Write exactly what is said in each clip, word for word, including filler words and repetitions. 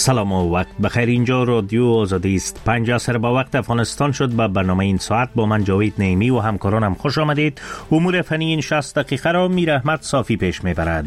سلام و وقت بخیر. اینجا رادیو آزادی است. پنج عصر با وقت افغانستان شد. با برنامه این ساعت با من جاوید نعیمی و همکارانم خوش آمدید. امور فنی این شصت دقیقه را میر احمد صافی پیش میبرد.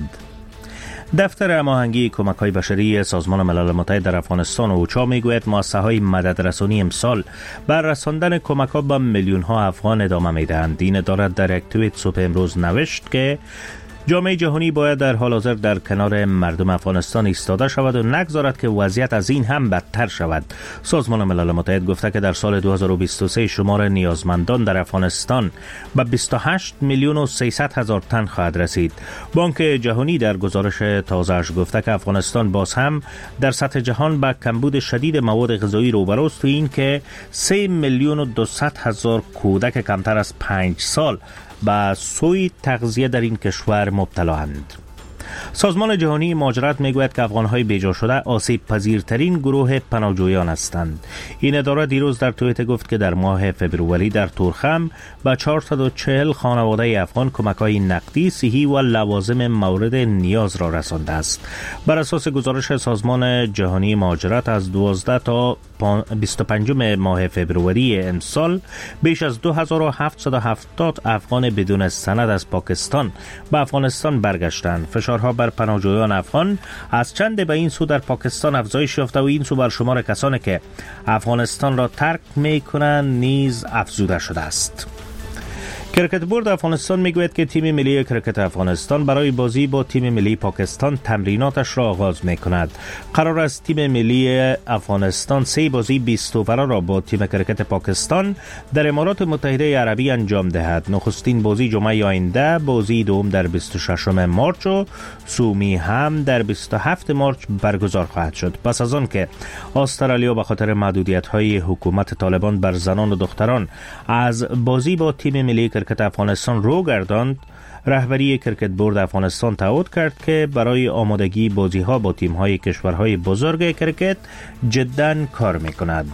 دفتر هماهنگی کمک‌های بشری سازمان ملل متحد در افغانستان اوچا میگوید مؤسسه‌های مددرسانی امسال بر رساندن کمک‌ها به میلیون‌ها افغان ادامه میدهند. این اداره در یک توییت صبح امروز نوشت که جامعه جهانی باید در حال حاضر در کنار مردم افغانستان ایستاده شود و نگذارد که وضعیت از این هم بدتر شود. سازمان ملل متحد گفته که در سال دو هزار و بیست و سه شمار نیازمندان در افغانستان به بیست و هشت میلیون و سیصد هزار تن خواهد رسید. بانک جهانی در گزارش تازه‌اش گفته که افغانستان باز هم در سطح جهان با کمبود شدید مواد غذایی روبروست و این که سه میلیون و دویست هزار کودک کمتر از پنج سال با سوی تغذیه در این کشور مبتلااند. سازمان جهانی مهاجرت میگوید که افغان‌های بیجا شده آسیب پذیرترین گروه پناهجویان هستند. این اداره دیروز در توییت گفت که در ماه فبروری در تورخم به چهارصد و چهل خانواده افغان کمک‌های نقدی، صحی و لوازم مورد نیاز را رسانده است. بر اساس گزارش سازمان جهانی مهاجرت از دوازده تا بیست و پنج ماه فبروری امسال بیش از دو هزار و هفتصد و هفتاد افغان بدون سند از پاکستان به افغانستان برگشتند. فشارها بر پناهجویان افغان از چند به این سو در پاکستان افزایش یافته و این سو بر شمار کسانی که افغانستان را ترک می‌کنند نیز افزوده شده است. کرکت بورد افغانستان میگوید که تیم ملی کرکت افغانستان برای بازی با تیم ملی پاکستان تمریناتش را آغاز میکند. قرار است تیم ملی افغانستان سه بازی بیست اووره را با تیم کرکت پاکستان در امارات متحده عربی انجام دهد. نخستین بازی جمعه آینده، بازی دوم در بیست و ششم مارچ و سومی هم در بیست و هفتم مارچ برگزار خواهد شد. پس از آن که استرالیا به خاطر محدودیت‌های حکومت طالبان بر زنان و دختران از بازی با تیم ملی کرکت افغانستان رو گرداند، رهبری کرکت بورد افغانستان تعهد کرد که برای آمادگی بازی‌ها با تیم‌های کشورهای بزرگ کرکت جداً کار می‌کند.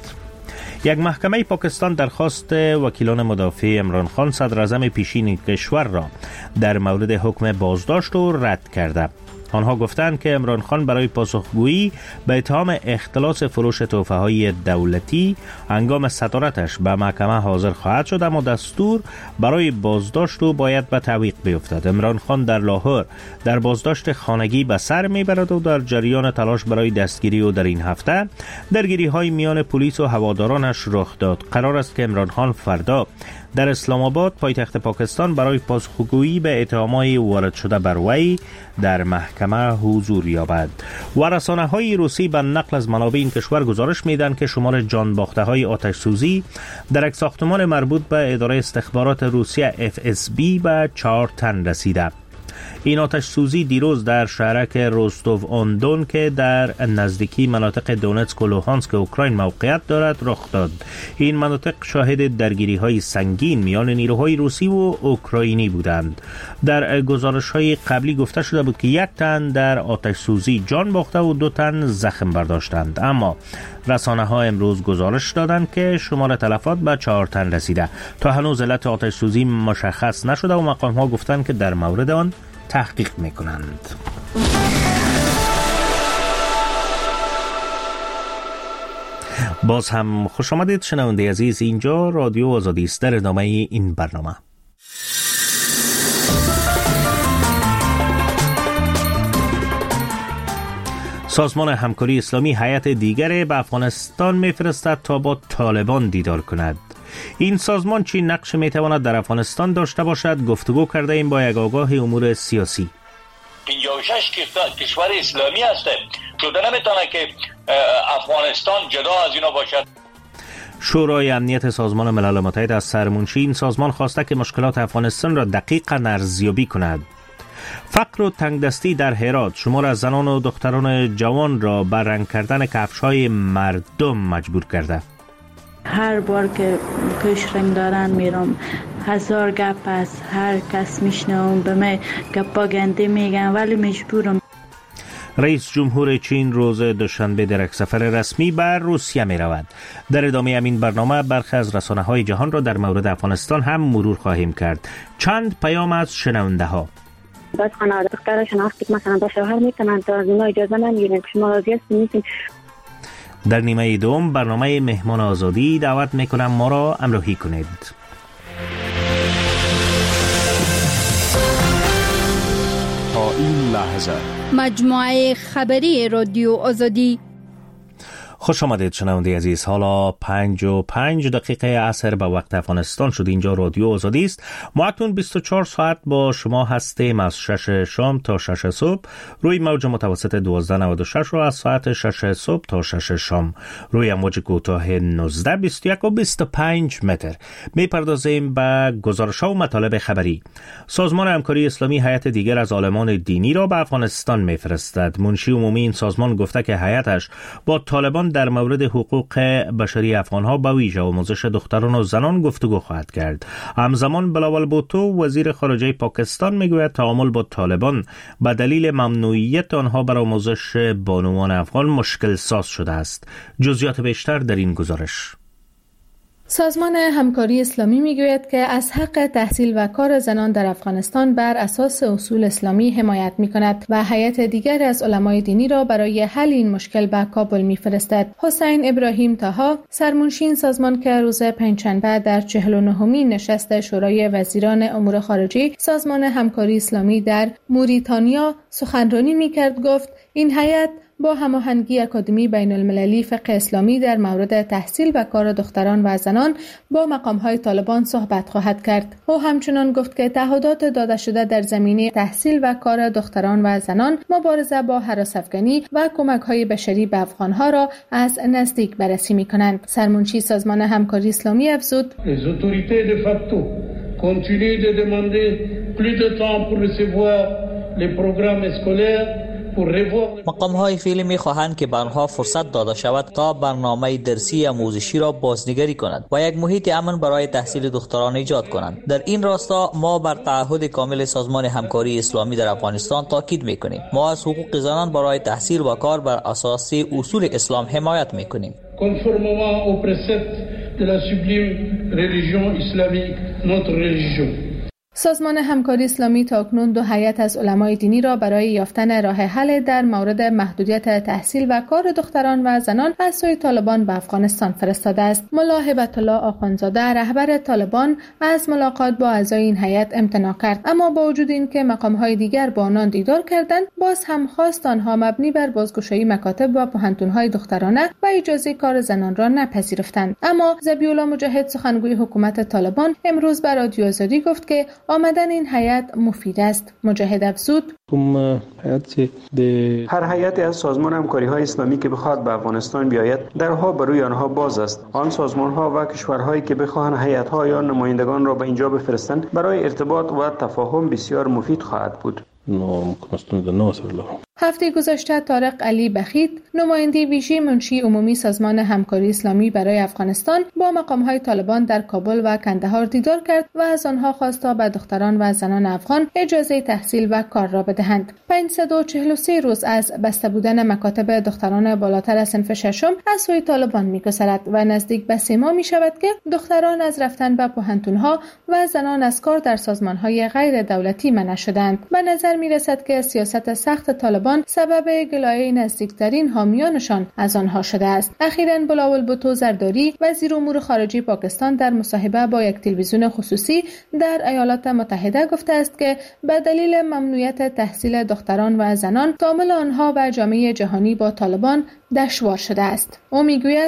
یک محکمه پاکستان درخواست وکیلان مدافع عمران خان صدر اعظم پیشین کشور را در مورد حکم بازداشت و رد کرده. آنها گفتند که عمران خان برای پاسخگویی به اتهام اختلاس فروش تحفه‌های دولتی هنگام صدارتش به محکمه حاضر خواهد شد، اما دستور برای بازداشت او باید به تعویق بیفتد. عمران خان در لاهور در بازداشت خانگی به سر میبرد و در جریان تلاش برای دستگیری او در این هفته درگیری‌های میان پلیس و هوادارانش رخ داد. قرار است که عمران خان فردا در اسلام آباد پایتخت پاکستان برای پاسخگویی به اتهامات وارد شده بر وی در محکمه حضور یابد. و رسانه‌های روسی به نقل از منابع این کشور گزارش میدن که شمار جان باخته‌های آتش سوزی در یک ساختمان مربوط به اداره استخبارات روسیه اف اس بی به چهار تن رسیده. این آتش سوزی دیروز در شهرک روستوف آن دون که در نزدیکی مناطق دونتسک و لوهانسک اوکراین موقعیت دارد رخ داد. این مناطق شاهد درگیری‌های سنگین میان نیروهای روسی و اوکراینی بودند. در گزارش‌های قبلی گفته شده بود که یک تن در آتش سوزی جان باخته و دو تن زخم برداشتند، اما رسانه‌ها امروز گزارش دادند که شمار تلفات به چهار تن رسیده. تا هنوز علت آتش سوزی مشخص نشده و مقام‌ها گفتند که در مورد آن تحقیق میکنند. باز هم خوش آمدید شنونده عزیز. اینجا رادیو آزادی است. در ادامه این برنامه سازمان همکاری اسلامی هیئت دیگر به افغانستان میفرستد تا با طالبان دیدار کند. این سازمان چی نقش میتواند در افغانستان داشته باشد؟ گفتگو کرده ایم با یک آگاه امور سیاسی. پنجاه و شش کشور اسلامی هسته، شده نمیتونه که افغانستان جدا از اینا باشد. شورای امنیت سازمان ملل متحد از سرمنشی این سازمان خواسته که مشکلات افغانستان را دقیقاً ارزیابی کند. فقر و تنگدستی در هرات شمار از زنان و دختران جوان را بر رنگ کردن کفش‌های مردم مجبور کرده. هر بار که کشرم دارن میرم هزار گپ از هر کس میشنوم، به من گپا گنده میگن ولی مجبورم. رئیس جمهور چین روز دوشنبه در یک سفر رسمی بر روسیه می رود. در ادامه همین برنامه برخی از رسانه‌های جهان را در مورد افغانستان هم مرور خواهیم کرد. چند پیام از شنونده ها. باید خانواده دخترشون وقتی مثلا با شوهر میتونن تا از اینا اجازه نمیگیرن که شما راضی هستین نیستین در نیمه دوم برنامه مهمان آزادی دعوت میکنم ما را همراهی کنید. تا این لحظه مجموعه خبری رادیو آزادی. خوش آمدید شنونده عزیز. حالا پنج و پنج دقیقه عصر به وقت افغانستان شد. اینجا رادیو آزادی است. ما اکنون بیست و چهار ساعت با شما هستیم از شش شام تا شش صبح روی موج متوسط دوازده نود و شش و از ساعت شش صبح تا شش شام روی موج کوتاه نوزده بیست و یک و بیست و پنج متر. میپردازیم به گزارش‌ها و مطالب خبری. سازمان همکاری اسلامی هیئت دیگر از عالمان دینی را به افغانستان میفرستد. منشی عمومی این سازمان گفته که هیئتش با طالبان در مورد حقوق بشری افغانها به ویژه آموزش دختران و زنان گفتگو خواهد کرد. همزمان بلاول بوتو وزیر خارجه پاکستان میگوید تعامل با طالبان به دلیل ممنوعیت آنها بر آموزش بانوان افغان مشکل ساز شده است. جزئیات بیشتر در این گزارش. سازمان همکاری اسلامی میگوید که از حق تحصیل و کار زنان در افغانستان بر اساس اصول اسلامی حمایت میکند و هیئت دیگر از علمای دینی را برای حل این مشکل به کابل میفرستد. حسین ابراهیم طاها سرمنشی این سازمان که روز پنجشنبه در چهل و نهمین نشست شورای وزیران امور خارجه سازمان همکاری اسلامی در موریتانیا سخنرانی میکرد گفت این هیئت با هماهنگی اکادمی بین المللی فقه اسلامی در مورد تحصیل و کار دختران و زنان با مقام‌های طالبان صحبت خواهد کرد. او همچنان گفت که تعهدات داده شده در زمینه تحصیل و کار دختران و زنان، مبارزه با هراس‌افکنی و کمک‌های بشری به افغان‌ها را از نزدیک بررسی می‌کنند. سرمنشی سازمان همکاری اسلامی افزود: Les autorités de facto continuent de demander plus de temps pour recevoir les programmes scolaires. مقام‌های فعلی می‌خواهند که به آنها فرصت داده شود تا برنامه درسی آموزشی را بازنگری کنند و یک محیط امن برای تحصیل دختران ایجاد کنند. در این راستا ما بر تعهد کامل سازمان همکاری اسلامی در افغانستان تاکید می‌کنیم. ما از حقوق زنان برای تحصیل و کار بر اساس اصول اسلام حمایت می‌کنیم. Conformément aux préceptes de la sublime religion islamique, notre religion. سازمان همکاری اسلامی تاکنون دو هیئت از علمای دینی را برای یافتن راه حل در مورد محدودیت تحصیل و کار دختران و زنان از سوی طالبان به افغانستان فرستاده است. ملا هبت الله آخوندزاده رهبر طالبان از ملاقات با اعضای این هیئت امتناع کرد، اما با وجود اینکه مقام‌های دیگر با آنان دیدار کردند، باز هم خواست آنها مبنی بر بازگشایی مکاتب و پوهنتون‌های دخترانه و اجازه کار زنان را نپذیرفتند. اما ذبیح الله مجاهد سخنگوی حکومت طالبان امروز به رادیو آزادی گفت که آمدن این هیئت مفید است. مجاهد افزود: هر هیئتی از سازمان همکاری های اسلامی که بخواد به افغانستان بیاید درها بروی آنها باز است. آن سازمان ها و کشورهایی که بخواهند هیئت ها یا نمایندگان را به اینجا بفرستند برای ارتباط و تفاهم بسیار مفید خواهد بود. هفته گذشته طارق علی بخیت نماینده ویژه منشی عمومی سازمان همکاری اسلامی برای افغانستان با مقام‌های طالبان در کابل و کندهار دیدار کرد و از آنها خواست تا به دختران و زنان افغان اجازه تحصیل و کار را بدهند. پانصد و چهل و سه روز از بسته بودن مکاتب دختران بالاتر از صنف ششم از سوی طالبان می‌گذرد و نزدیک به سه ماه می‌شود که دختران از رفتن به پوهنتون‌ها و زنان از کار در سازمان‌های غیر دولتی منع شدند. به نظر می‌رسد که سیاست سخت طالبان سبب گلایه نزدیکترین حامیانشان از آنها شده است. اخیراً بلاول بوتو زرداری وزیر امور خارجه پاکستان در مصاحبه با یک تلویزیون خصوصی در ایالات متحده گفته است که به دلیل ممنوعیت تحصیل دختران و زنان تعامل آنها و جامعه جهانی با طالبان دشوار شده است. او میگوید: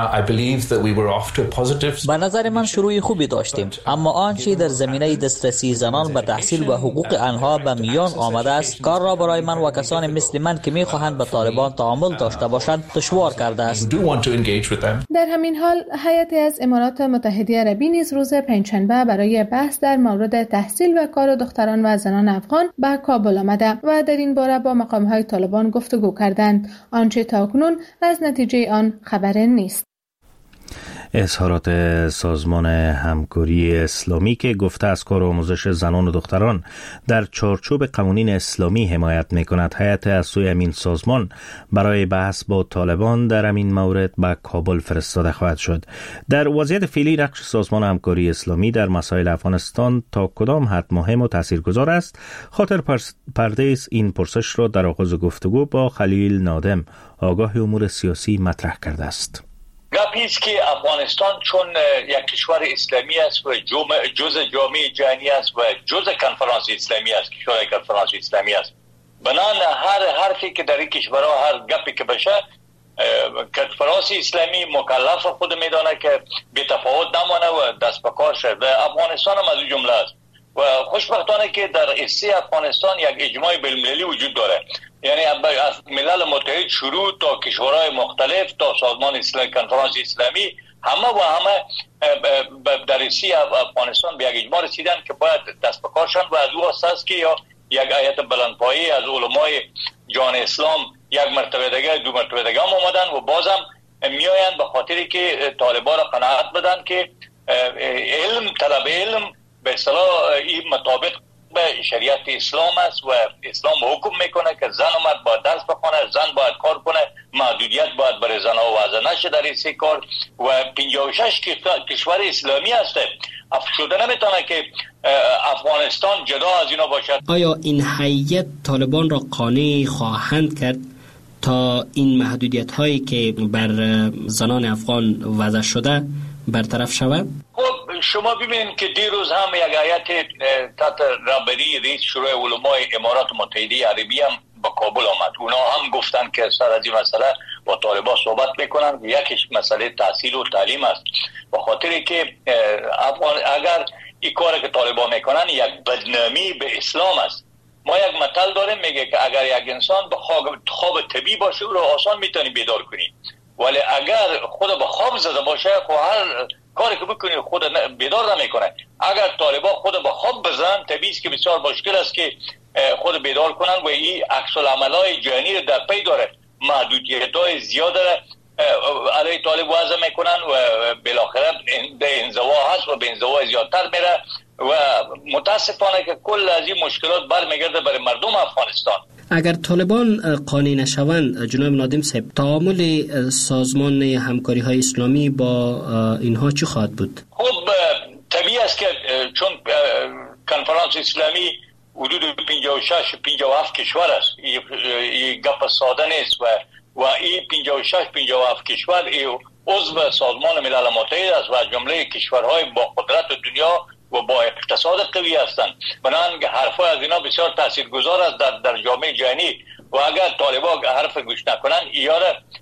به نظر من شروع خوبی داشتیم، اما آنچه در زمینه دسترسی زنان به تحصیل و حقوق آنها به میان آمده است کار را برای من و کسان مثل من که میخواهند به طالبان تعامل داشته باشند دشوار کرده است. در همین حال هیئتی از امارات متحده عربی نیز روز پنجشنبه برای بحث در مورد تحصیل و کار دختران و زنان افغان به کابل آمده و در این باره با مقام‌های طالبان گفتگو کردند. آنچه تاکنون از نتیجه آن خبر نیست. اظهارات سازمان همکاری اسلامی که گفته از کار آموزش زنان و دختران در چارچوب قوانین اسلامی حمایت می‌کند، هیئت از سوی امین سازمان برای بحث با طالبان در این مورد به کابل فرستاده خواهد شد. در وضعیت فعلی نقش سازمان همکاری اسلامی در مسائل افغانستان تا کدام حد مهم و تاثیرگذار است؟ خاطر پردیس این پرسش را در آغاز گفتگو با خلیل نادم، آگاه امور سیاسی، مطرح کرده است. گپی است که افغانستان چون یک کشور اسلامی است و جزء جامعه جهانی است و جزء کنفرانس اسلامی است، کشور کنفرانس اسلامی است، بنان هر حرفی که در این کشورها، هر گپی که بشه، کنفرانس اسلامی مکلف خود میدانه که بی تفاوت نمانه و دست به کار شد. افغانستان هم از جمله است و خوشبختانه که در حصه افغانستان یک اجماع بین‌المللی وجود داره، یعنی از ملل متحد شروع تا کشورهای مختلف تا سازمان اسلامی، کنفرانس اسلامی، همه و همه در حصه افغانستان به یک اجماع رسیدن که باید دست به کار شن و از او است که یا یک هیئت بلندپایه از علمای جان اسلام یک مرتبه دیگه، دو مرتبه دیگه هم اومدن و بازم میآیند به خاطری که طالبان را قناعت بدن که علم، طلب علم به اصطلاح این مطابق به شریعت اسلام است و اسلام حکم میکنه که زن و مرد باید درس بخونه، زن باید کار کنه، محدودیت باید برای زن ها وضع نشه در این کار و پنجاه و شش کشور اسلامی هسته. شده نمیتونه که افغانستان جدا از اینا باشد. آیا این هیئت طالبان را قانع خواهند کرد تا این محدودیت هایی که بر زنان افغان وضع شده برطرف شود؟ خب شما ببینید که دیروز هم یک هیئت تحت رهبری رئیس شورای علمای امارات متحده عربی هم به کابل آمد. اونا هم گفتن که سر از این مسئله با طالبان صحبت میکنن. یکیش مسئله تحصیل و تعلیم است، به خاطری که افغان اگر این کار که طالبان میکنن یک بدنامی به اسلام است. ما یک مثل داریم میگه که اگر یک انسان به خواب, خواب طبیعی باشه او رو آسان میتونی بیدار کنی، ولی اگر خود به خواب زده باشه خب هر کاری که بکنی خود بیدار نمیکنه. اگر طالبان خود به خواب بزنن طبیعی است که بسیار مشکل است که خود بیدار کنن و این عکس العملای جهانی در پی داره. محدودیت‌های زیاد علیه طالب وضع میکنن و بالاخره به انزوا هست و به انزوا زیادتر میره و متاسفانه که کل از این مشکلات برمیگرده برای مردم افغانستان. اگر طالبان قانع نشوند جناب نادم صاحب، تعامل سازمان همکاری های اسلامی با اینها چی خواهد بود؟ خب طبیعی است که چون کنفرانس اسلامی حدود پنجاه و شش پنجاه و هفت کشور است، این گپ ساده نیست و و این پنجاه و شش پنجاه و هفت کشور ای عضو سازمان ملل متحد است و از جمله کشورهای با قدرت دنیا و با اقتصاد قوی هستند. بنابراین حرفای از اینا بسیار تاثیرگذار است در در جامعه جهانی و اگر طالبان حرف گوش نکنن یا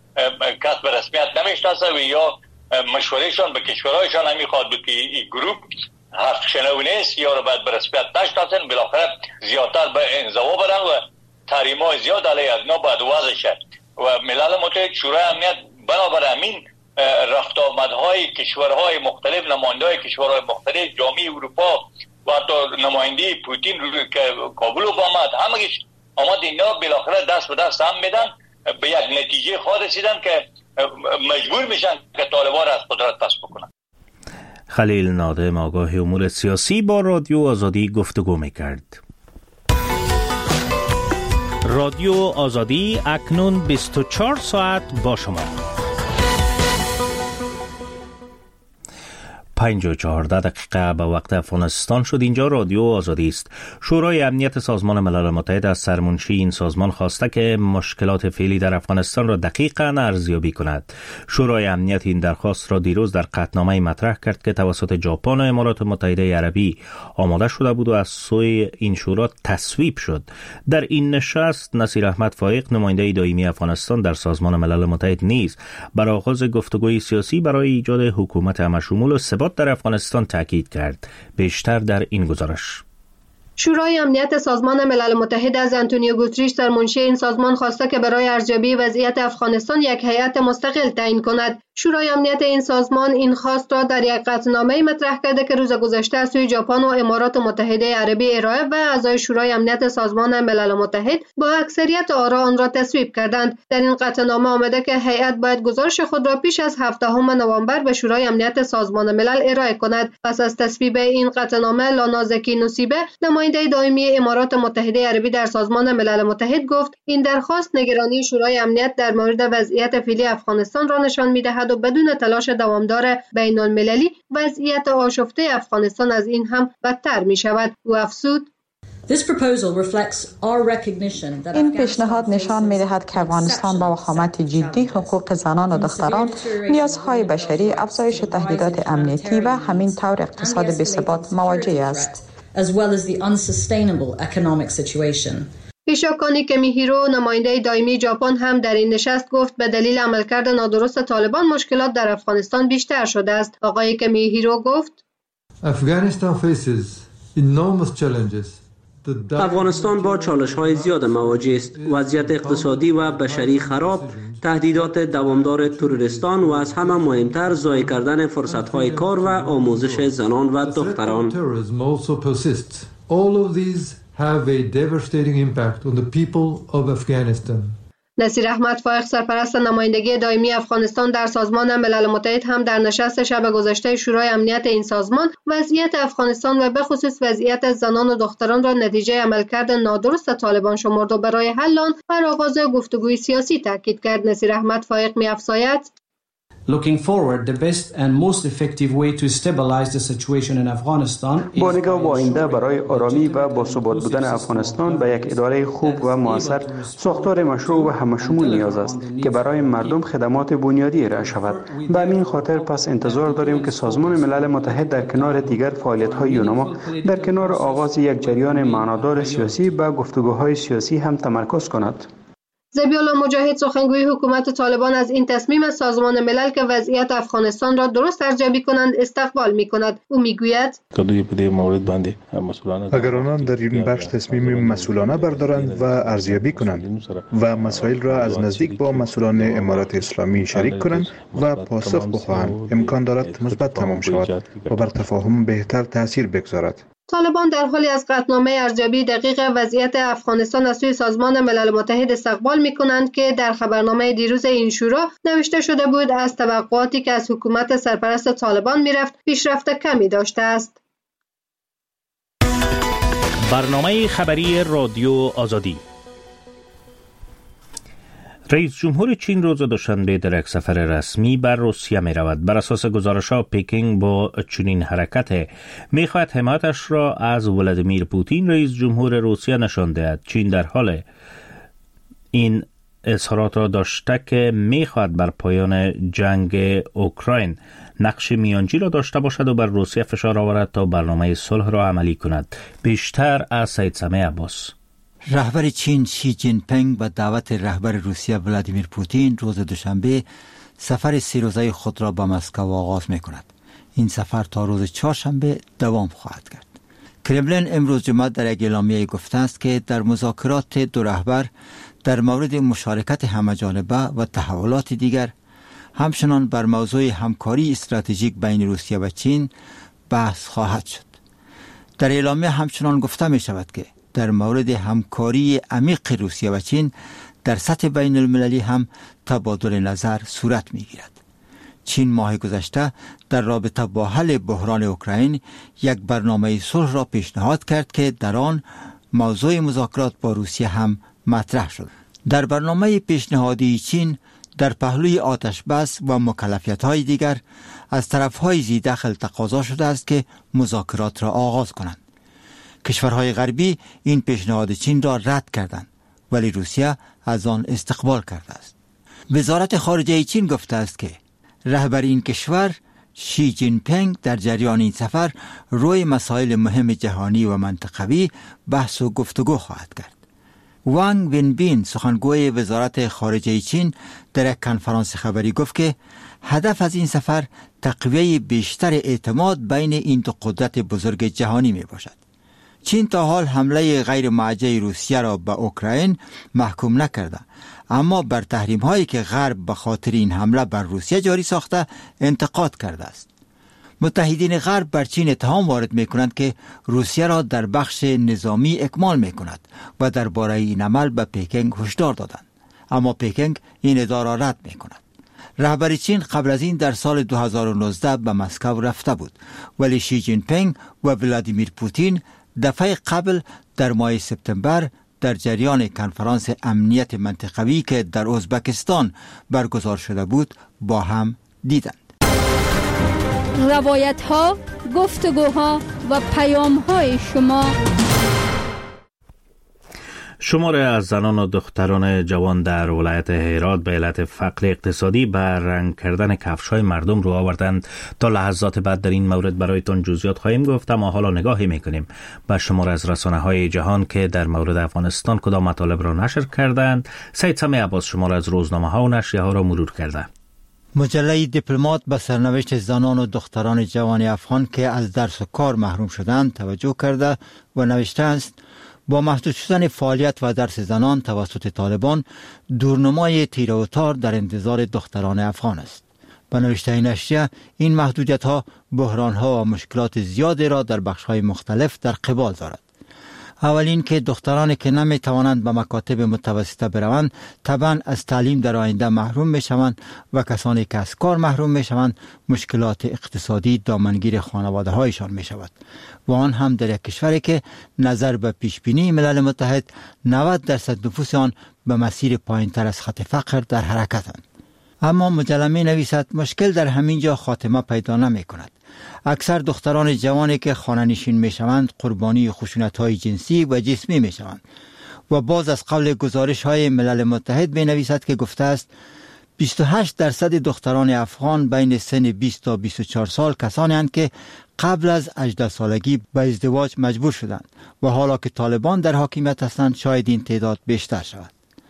کسب رسمیت نمیشناسه و یا مشورهشان به کشورهایشان نمیخواد که این گروه حرف شنو نیست یا رو باید به رسمیت نشناسن، بالاخره زیادتر به انزوا برن و تحریم‌های زیاد علیه از اینا باید وضع شد و ملل متحد شورای امنیت بنابر همین رفت آمدهای کشورهای مختلف، نماینده‌های کشورهای مختلف، جامعه اروپا و حتی نماینده پوتین رو که کابل آمد، همگیش آمد اینا بالاخره دست به دست هم میدن، به یک نتیجه خواهد رسیدن که مجبور میشن که طالبان از قدرت پس بکنن. خلیل نادم، آگاه امور سیاسی، با رادیو آزادی گفتگو میکرد. رادیو آزادی اکنون بیست و چهار ساعت با شما. پنج و چهارده دقیقه به وقت افغانستان شد. اینجا رادیو آزادی است. شورای امنیت سازمان ملل متحد از سرمنشی این سازمان خواسته که مشکلات فعلی در افغانستان را دقیقاً ارزیابی کند. شورای امنیت این درخواست را دیروز در قطعنامه مطرح کرد که توسط ژاپن و امارات متحده عربی آماده شده بود و از سوی این شورا تصویب شد. در این نشست نصیر احمد فایق، نماینده دائمی افغانستان در سازمان ملل متحد، نیز بر آغاز گفتگوی سیاسی برای ایجاد حکومت همشمول و ثبات در افغانستان تاکید کرد. بیشتر در این گزارش. شورای امنیت سازمان ملل متحد از آنتونیو گوتریش در منشی این سازمان خواسته که برای ارزیابی وضعیت افغانستان یک هیئت مستقل تعیین کند. شورای امنیت این سازمان این خواست را در یک قطعنامه مطرح کرده که روز گذشته از سوی ژاپن و امارات متحده عربی ارائه و اعضای شورای امنیت سازمان ملل متحد با اکثریت آرا آن را تصویب کردند. در این قطعنامه آمده که هیئت باید گزارش خود را پیش از هفدهم نوامبر به شورای امنیت سازمان ملل ارائه کند. پس از تصویب این قطعنامه، لانا زکی نصیبه، نماینده دائمی امارات متحده عربی در سازمان ملل متحد، گفت این درخواست نگرانی شورای امنیت در مورد وضعیت فعلی افغانستان را نشان می‌دهد و بدون تلاش دوامدار بین المللی وضعیت آشفته افغانستان از این هم بدتر می‌شود. او افزود: این پیشنهاد نشان می‌دهد که افغانستان با وخامت جدی حقوق زنان و دختران، نیازهای بشری، افزایش تهدیدات امنیتی و همین طور اقتصاد بی‌ثبات مواجه است. as well as the unsustainable economic situation. هیشاکانی کمیهیرو، نماینده دائمی ژاپن، هم در این نشست گفت به دلیل عملکرد نادرست طالبان مشکلات در افغانستان بیشتر شده است. آقای کمیهیرو گفت: Afghanistan faces enormous challenges. افغانستان با چالش‌های زیاد مواجه است. وضعیت اقتصادی و بشری خراب، تهدیدات دوامدار تروریستان و از همه مهمتر ضایع کردن فرصت‌های کار و آموزش زنان و دختران. All of these have a devastating impact on the people of Afghanistan. نصیر احمد فائق، سرپرست نمایندگی دائمی افغانستان در سازمان ملل متحد، هم در نشست شب گذشته شورای امنیت این سازمان وضعیت افغانستان و به خصوص وضعیت زنان و دختران را نتیجه عملکرد نادرست طالبان شمرد و برای حل آن بر آغاز گفتگوی سیاسی تاکید کرد. نصیر احمد فائق می‌افزاید: Looking forward, the best and most effective way to stabilize the situation in Afghanistan با نگاه به آینده برای آرامی و باثبات بودن افغانستان به یک اداره خوب و موثر، ساختار مشروع و همشمول نیاز است که برای مردم خدمات بنیادی ارائه شود. به همین خاطر پس انتظار داریم که سازمان ملل متحد در کنار دیگر فعالیت‌های یونما در کنار آغاز یک جریان معنادار سیاسی به گفتگوهای سیاسی هم تمرکز کند. ذبیح الله مجاهد، سخنگوی حکومت طالبان، از این تصمیم از سازمان ملل که وضعیت افغانستان را درست ارزیابی کنند استقبال می‌کند. او می‌گوید: اگر آنان در این بخش تصمیم مسئولانه بردارند و ارزیابی کنند و مسائل را از نزدیک با مسئولان امارات اسلامی شریک کنند و پاسخ بخواهند، امکان دارد مثبت تمام شود و بر تفاهم بهتر تاثیر بگذارد. طالبان در حالی از قطعنامه ارزیابی دقیق وضعیت افغانستان از سوی سازمان ملل متحد استقبال می‌کنند که در خبرنامه دیروز این شورا نوشته شده بود از توقعاتی که از حکومت سرپرست طالبان می‌رفت پیشرفت کمی داشته است. برنامه خبری رادیو آزادی. رئیس جمهور چین روز دوشنبه در یک سفر رسمی بر روسیه می رود. بر اساس گزارش‌ها پکینگ با چنین حرکت می خواهد حمایتش را از ولادیمیر پوتین رئیس جمهور روسیه نشان دهد. چین در حال این اظهارات را داشته که می خواهد بر پایان جنگ اوکراین نقش میانجی را داشته باشد و بر روسیه فشار آورد تا برنامه صلح را عملی کند. بیشتر از سید سمیع عباس. رهبر چین شی جین پینگ و دعوت رهبر روسیه ولادیمیر پوتین روز دوشنبه سفر سه روزه خود را به مسکو آغاز می کند. این سفر تا روز چهارشنبه دوام خواهد کرد. کرملین امروز جمعه در یک اعلامیه گفته است که در مذاکرات دو رهبر در مورد مشارکت همه‌جانبه و تحولات دیگر، همچنان بر موضوع همکاری استراتژیک بین روسیه و چین بحث خواهد شد. در اعلامیه همچنان گفته می شود که در مورد همکاری عمیق روسیه و چین در سطح بین المللی هم تبادل نظر صورت می گیرد. چین ماه گذشته در رابطه با حل بحران اوکراین یک برنامه صلح را پیشنهاد کرد که در آن موضوع مذاکرات با روسیه هم مطرح شد. در برنامه پیشنهادی چین در پهلوی آتش بس و مکلفیت‌های دیگر از طرف‌های ذی دخل تقاضا شده است که مذاکرات را آغاز کنند. کشورهای غربی این پیشنهاد چین را رد کردند، ولی روسیه از آن استقبال کرده است. وزارت خارجه چین گفته است که رهبر این کشور شی جین پینگ در جریان این سفر روی مسائل مهم جهانی و منطقوی بحث و گفتگو خواهد کرد. وانگ وینبین، سخنگوی وزارت خارجه چین، در یک کنفرانس خبری گفت که هدف از این سفر تقویه بیشتر اعتماد بین این دو قدرت بزرگ جهانی می باشد. چین تا حال حمله غیر موجه روسیه را به اوکراین محکوم نکرده، اما بر تحریم هایی که غرب به خاطر این حمله بر روسیه جاری ساخته انتقاد کرده است. متحدین غرب بر چین اتهام وارد می کنند که روسیه را در بخش نظامی اکمال می کند و درباره این عمل به پکینگ هشدار دادند، اما پکینگ این ادعا را رد می کند. رهبر چین قبل از این در سال دو هزار و نوزده به مسکو رفته بود، ولی شی جین پینگ و ولادیمیر پوتین دفعه قبل در ماه سپتامبر در جریان کنفرانس امنیت منطقوی که در ازبکستان برگزار شده بود با هم دیدند. روایت ها، گفتگوها و پیام های شما. شماره از زنان و دختران جوان در ولایت هرات به علت فقر اقتصادی به رنگ کردن کفش‌های مردم رو آوردند. تا لحظات بعد در این مورد برایتون جزئیات خواهیم گفت، اما حالا نگاهی میکنیم به شماره از رسانه‌های جهان که در مورد افغانستان کدام مطالب را نشر کردند. سید سمی عباس شماره از روزنامه‌ها و نشریه‌ها را مرور کرده. مجله دیپلمات به سرنوشت زنان و دختران جوان افغان که از درس و کار محروم شدند توجه کرده و نوشته است: با محدود شدن فعالیت و درس زنان توسط طالبان، دورنمای تیر و تار در انتظار دختران افغان است. به نوشته نشریه، این محدودیت ها بحران ها و مشکلات زیادی را در بخش های مختلف در قبال دارد. اولین که دخترانی که نمی توانند به مکاتب متوسطه بروند طبعا از تعلیم در آینده محروم می شوند و کسانی که از کار محروم می شوند مشکلات اقتصادی دامنگیر خانواده هایشان می شود و آن هم در یک کشوری که نظر به پیش بینی ملل متحد نود درصد نفوس آن به مسیر پایین تر از خط فقر در حرکتند. اما مجله می نویسد مشکل در همین جا خاتمه پیدا نمی کند. اکثر دختران جوانی که خانه نشین می شوند قربانی خشونت های جنسی و جسمی می شوند و باز از قول گزارش های ملل متحد می نویسد که گفته است بیست و هشت درصد دختران افغان بین سن بیست تا بیست و چهار سال کسانی هستند که قبل از هجده سالگی به ازدواج مجبور شدند و حالا که طالبان در حاکمیت هستند شاید این تعداد بیشتر شود.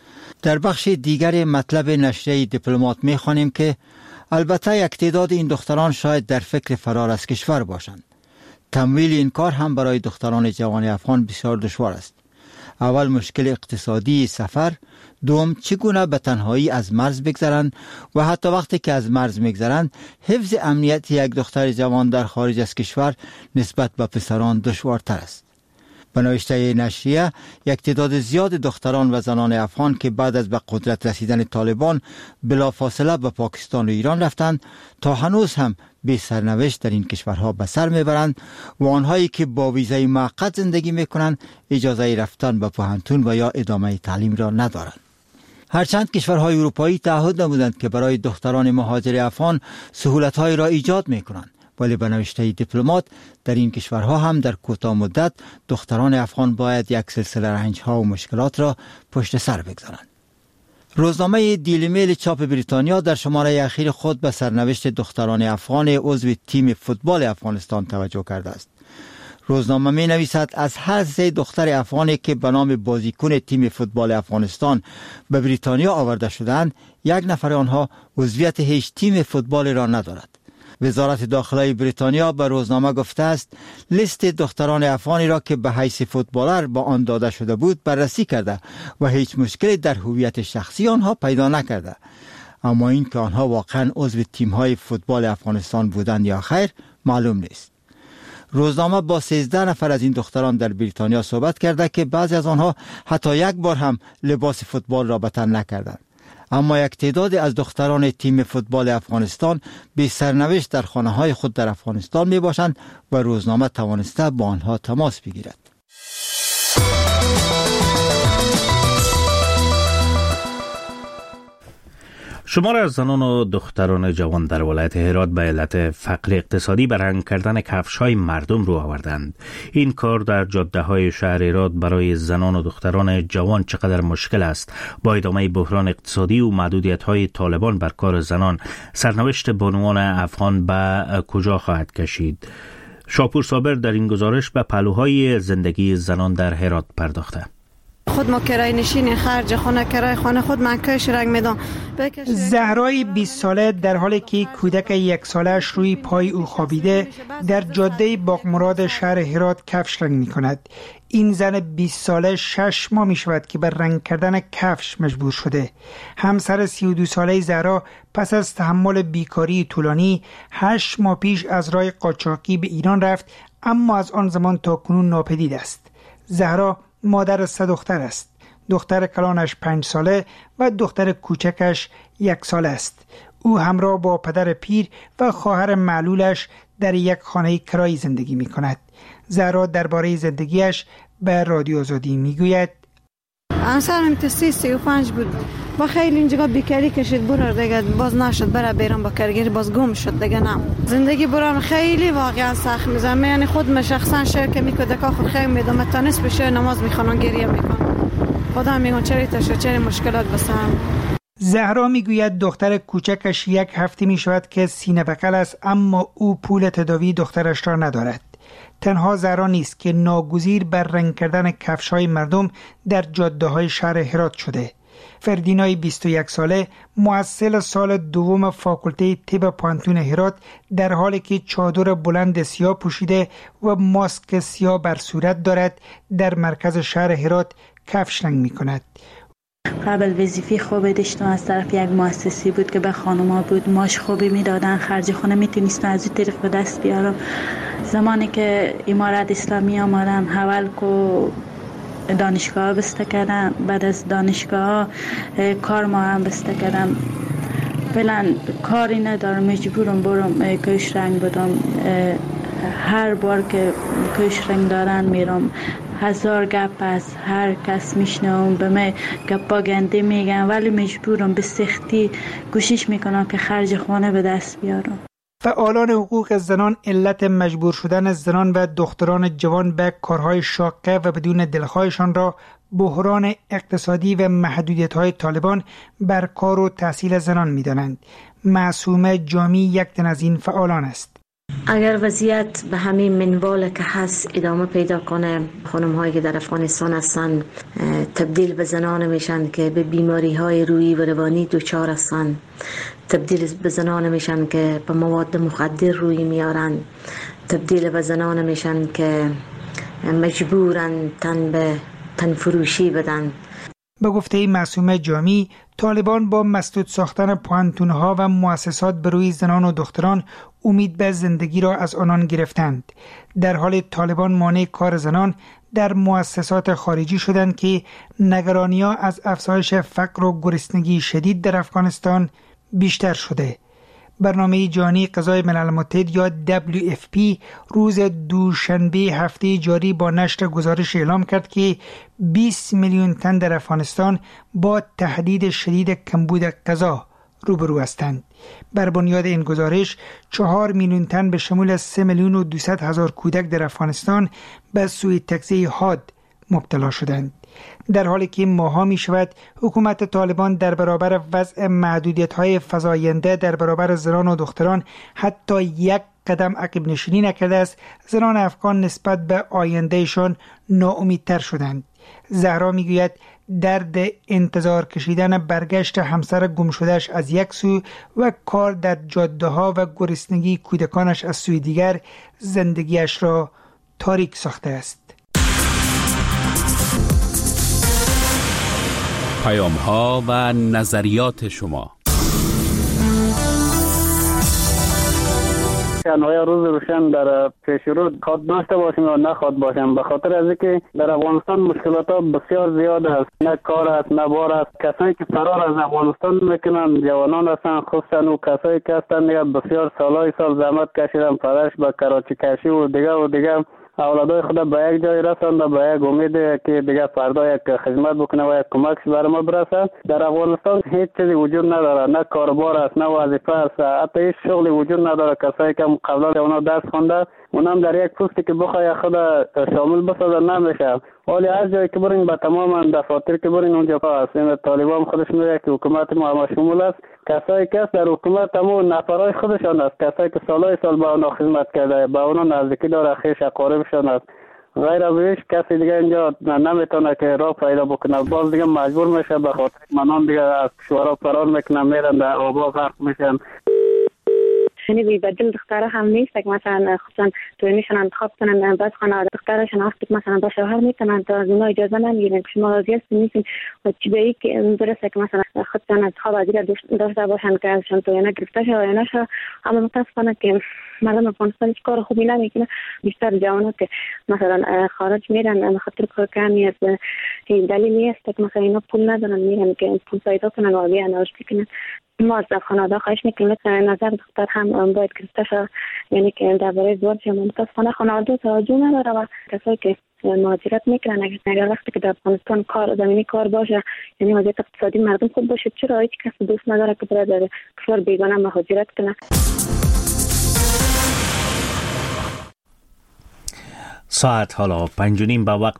در بخش دیگر مطلب نشریه دیپلمات می خوانیم که البته یک تعداد این دختران شاید در فکر فرار از کشور باشند. تمویل این کار هم برای دختران جوان افغان بسیار دشوار است. اول مشکل اقتصادی سفر، دوم چگونه به تنهایی از مرز بگذرند و حتی وقتی که از مرز میگذرند حفظ امنیت یک دختر جوان در خارج از کشور نسبت به پسران دشوارتر است. به نوشته نشریه، یک تعداد زیاد دختران و زنان افغان که بعد از به قدرت رسیدن طالبان بلافاصله به پاکستان و ایران رفتند تا هنوز هم بی سرنوشت در این کشورها به سر میبرند و آنهایی که با ویزای موقت زندگی میکنند اجازه رفتن به پوهنتون و یا ادامه تعلیم را ندارند. هرچند کشورهای اروپایی تعهد نمودند که برای دختران مهاجر افغان سهولت‌های را ایجاد میکنند، ولی به نوشته دیپلمات در این کشورها هم در کوتاه مدت دختران افغان باید یک سلسله رنج‌ها و مشکلات را پشت سر بگذارند. روزنامه دیلی میل چاپ بریتانیا در شماره اخیر خود به سرنوشت دختران افغان عضو تیم فوتبال افغانستان توجه کرده است. روزنامه می نویسد از هر سه دختر افغانی که به نام بازیکن تیم فوتبال افغانستان به بریتانیا آورده شدند، یک نفر آنها عضویت هیچ تیم فوتبال را ندارد. وزارت داخلی بریتانیا به روزنامه گفته است لیست دختران افغانی را که به حیث فوتبالر با آن داده شده بود بررسی کرده و هیچ مشکلی در هویت شخصی آنها پیدا نکرده، اما این که آنها واقعا عضو تیم‌های فوتبال افغانستان بودند یا خیر معلوم نیست. روزنامه با سیزده نفر از این دختران در بریتانیا صحبت کرده که بعضی از آنها حتی یک بار هم لباس فوتبال را به تن نکردند، اما یک تعداد از دختران تیم فوتبال افغانستان به سرنوشت در خانه‌های خود در افغانستان می باشند و روزنامه توانسته با آنها تماس بگیرد. شمار از زنان و دختران جوان در ولایت هرات به علت فقر اقتصادی به رنگ کردن کفش‌های مردم رو آوردند. این کار در جاده‌های شهر هرات برای زنان و دختران جوان چقدر مشکل است. با ادامه بحران اقتصادی و محدودیت‌های طالبان بر کار زنان، سرنوشت بانوان افغان به کجا خواهد کشید؟ شاپور صابر در این گزارش به پهلوهای زندگی زنان در هرات پرداخته. خود ما کرای نشین خرج خانه کرای خانه خود من کش رنگ میدم. زهرای بیست ساله در حالی که کودک یک سالش روی پای او خوابیده در جاده باغمراد شهر هرات کفش رنگ می کند. این زن بیست ساله شش ماه می شود که بر رنگ کردن کفش مجبور شده. همسر سی و دو ساله زهرا پس از تحمل بیکاری طولانی هشت ماه پیش از راه قاچاقی به ایران رفت، اما از آن زمان تا کنون ناپدید است. زهرا مادر سه دختر است. دختر کلانش پنج ساله و دختر کوچکش یک ساله است. او همراه با پدر پیر و خواهر معلولش در یک خانه کرایی زندگی می کند. زهرا درباره زندگیش به رادیو آزادی می گوید: همسرم تسی سی و پنج بود، با خیلی اینجا بیکاری کشید برار دیگه باز نشد، برای بیرون با کرگیری باز گم شد دیگه. نه زندگی برام خیلی واقعا سخت میزنه، یعنی خود من شخصا شعر که میکنه که خود خیلی میدم تا نصف بشه نماز میخوانم گریه میکنم، خدا میگم چرا تا چرا مشکلات بسام. زهرا میگوید دختر کوچکش یک هفته می شود که سینه بغل است، اما او پول تداوی دخترش را ندارد. تنها زهرا نیست که ناگزیر بر رنگ کردن کفش‌های مردم در جاده‌های شهر هرات شده. فردینای بیست و یک ساله محصل سال دوم فاکولته طب پانتون هرات در حالی که چادر بلند سیاه پوشیده و ماسک سیاه بر صورت دارد در مرکز شهر هرات کفش رنگ می کند. قبل وظیفه خوبی داشتم از طرف یک مؤسسه بود که به خانوما بود، ماش خوبی میدادن، خرج خونه میتونستم از این طریق به دست بیارم. زمانی که امارت اسلامی آمدن حول کو دانشگاه بسته کردن، بعد از دانشگاه کار ما هم بسته کردم. فعلا کاری ندارم، مجبورم برم کش رنگ بدم. هر بار که کش رنگ دارن میرم، هزار گپ از هر کس میشنوم، به من گپا گنده میگن، ولی مجبورم به سختی کوشش میکنم که خرج خانه به دست بیارم. فعالان حقوق زنان علت مجبور شدن زنان و دختران جوان به کارهای شاقه و بدون دلخواهشان را بحران اقتصادی و محدودیت‌های طالبان بر کار و تحصیل زنان می‌دانند. معصومه جامی یک تن از این فعالان است. اگر وضعیت به همین منوال که هست ادامه پیدا کنه، خانم هایی که در افغانستان هستند تبدیل به زنان میشن که به بیماری های روحی و روانی دچار هستند، تبدیل به زنان میشن که به مواد مخدر روی میارن، تبدیل به زنان میشن که مجبورن تن به تن فروشی بدن. به گفته معصومه جامی، طالبان با مسدود ساختن پوانتون‌ها و مؤسسات بروی زنان و دختران امید به زندگی را از آنان گرفتند. در حال طالبان مانع کار زنان در مؤسسات خارجی شدند که نگرانی‌ها از افزایش فقر و گرسنگی شدید در افغانستان بیشتر شده. برنامه جهانی غذای ملل متحد یا دبلیو اف پی روز دوشنبه هفته جاری با نشر گزارش اعلام کرد که بیست میلیون تن در افغانستان با تهدید شدید کمبود غذا روبرو هستند. بر بنیاد این گزارش چهار میلیون تن به شمول سه میلیون و دویست هزار کودک در افغانستان به سوء تغذیه حاد مبتلا شدند. در حالی که ماها می شود حکومت طالبان در برابر وضع محدودیت‌های فزاینده در برابر زنان و دختران حتی یک قدم عقب نشینی نکرده است، زنان افغان نسبت به آیندهشان ناامیدتر شدند. زهرا می گوید درد انتظار کشیدن برگشت همسر گم شدهش از یک سو و کار در جاده ها و گرسنگی کودکانش از سوی دیگر زندگیش را تاریک ساخته است. پیام ها و نظریات شما. انواع روز روشن در پیش رو خواد داشته باشیم یا نخواد باشیم، به خاطر از اینکه در افغانستان مشکلات ها بسیار زیاد است، نه کار است نه بار است. کسایی که فرار از افغانستان میکنن جوانان هستن، خصوصا او کسایی که هستن بسیار سالهای سال زحمت کشیدن، پدرش به کراچی کشی و دیگه و دیگه اولادای خود به یک جای رسانده، به یک امید که دیگه فردا یک خدمت بکنه و یک کمکش برای ما برسه. در افغانستان هیچ چیزی وجود نداره، نه کاربار است نه وظیفه است، حتی هیچ شغلی وجود نداره. کسایی که قبلا اونا درس خونده اونم در یک پستی که بخوای خود شامل بسازه نمیشه. ولی هر جایی که برین به تمام دفاتر که برین اونجا هست. این طالبان خودش میگه که حکومت ما هم شمول است. کسایی که در حکومت همون نفرای خودشان است، کسایی که سالهای سال با اونا خدمت کرده، با اونا نزدیکی داره، خویش اقاربشان است. غیر از این کسی دیگه اینجا نمیتونه که راه پیدا بکنه. باز دیگه مجبور میشه به خاطر منان دیگه از کشورها فرار میکنن، میرن در آبا غرق میشن. یعنی بی بدل دخترها هم نیست که مثلا خصوصا توی میشن انتخاب کنن بعد خانواده دخترشون وقتی مثلا با شوهر میتونن تا از اونها اجازه نمیگیرن که شما راضی هستین نیستین و چی به یک که درسته که مثلا خودشان انتخاب ازیر داشته باشن که ازشان توی نگرفته شه و یا نشه. اما متاسفانه که مردم افغانستان هیچ کار خوبی نمیکنه. بیشتر جوانات که مثلا خارج میرن خاطر کار کمی از دلیلی است که مثلا اینا پول ندارن میرن که پول پیدا کنن و بیان آشتی کنن. ما از خانواده خواهش میکنیم که نظر دختر هم باید گرفته شد، یعنی که درباره ازدواج متاسفانه خانواده توجه نداره و کسایی که مهاجرت میکنن اگر وقتی که در افغانستان کار زمینی کار باشه، یعنی وضعیت اقتصادی مردم خوب باشه، چرا هیچ کس دوست نداره که بره در کشور بیگانه مهاجرت کنه. ساعت حالا پنج و نیم به وقت